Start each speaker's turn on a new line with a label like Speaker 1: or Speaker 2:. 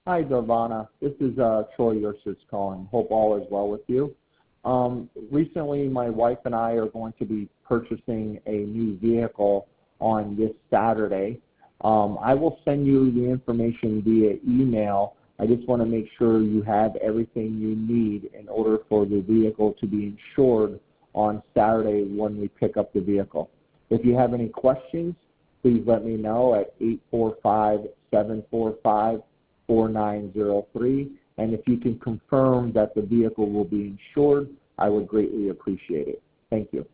Speaker 1: Hi, Giovanna. This is Troy Ursus calling. Hope all is well with you. Recently, my wife and I are going to be purchasing a new vehicle on this Saturday. I will send you the information via email. I just want to make sure you have everything you need in order for the vehicle to be insured on Saturday when we pick up the vehicle. If you have any questions, please let me know at 845-745-4903. And if you can confirm that the vehicle will be insured, I would greatly appreciate it. Thank you.